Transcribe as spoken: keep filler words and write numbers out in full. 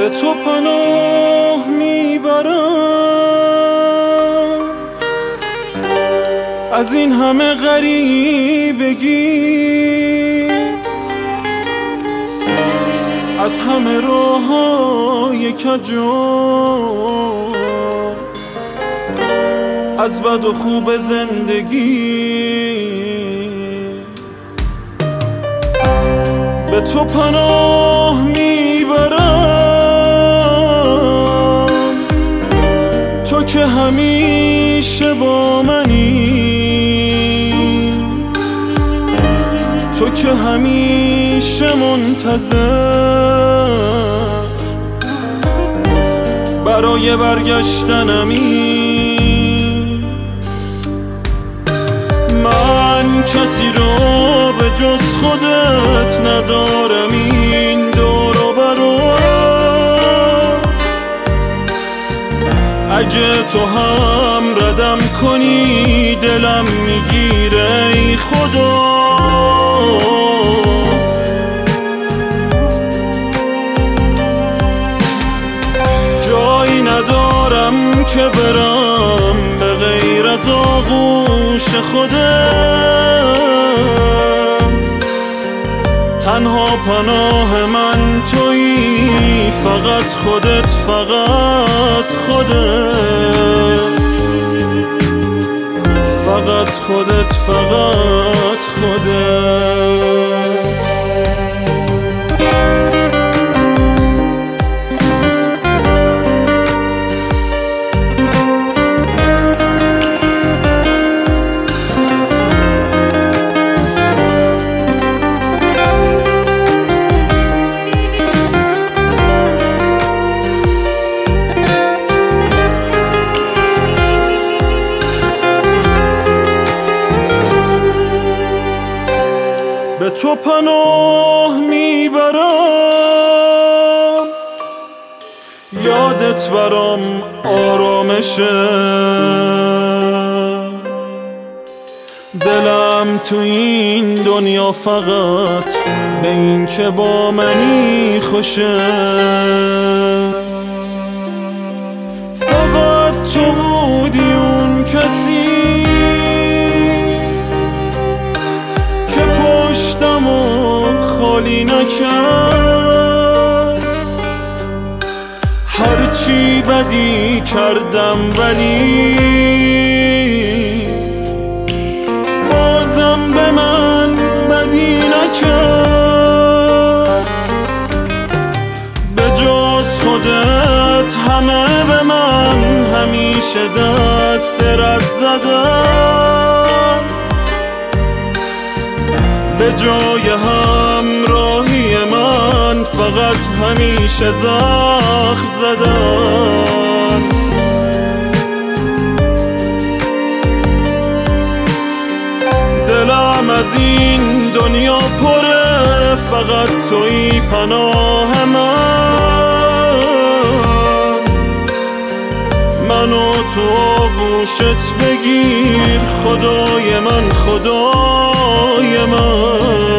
به تو پناه میبرم از این همه غریبگی، از همه راه‌های کجا، از بد و خوب زندگی. به تو پناه میبرم تو که همیشه با منی، تو که همیشه منتظر برای برگشتنمی. من کسی رو به جز خودت ندارم این دور و برا، اگه تو هم ردم کنی دلم میگیره ای خدا. جایی ندارم که برم به غیر از آغوش خودت، تنها پناه من تویی، فقط خودت، فقط خودت، فقط خودت، فقط خودت. به تو پناه میبرم یادت برام آرامشه، دلم تو این دنیا فقط به این که با منی خوشه. فقط تو بودی اون کسی پشتمو خالی نکرد، هرچی بدی کردم ولی بازم به من بدی نکرد. به جز خودت همه به من همیشه دست رد زدن، به جای همراهی من فقط همیشه زخم زدن. دلم از این دنیا پره، فقط تویی پناه من، منو تو آغوشت بگیر خدای من، خدای من.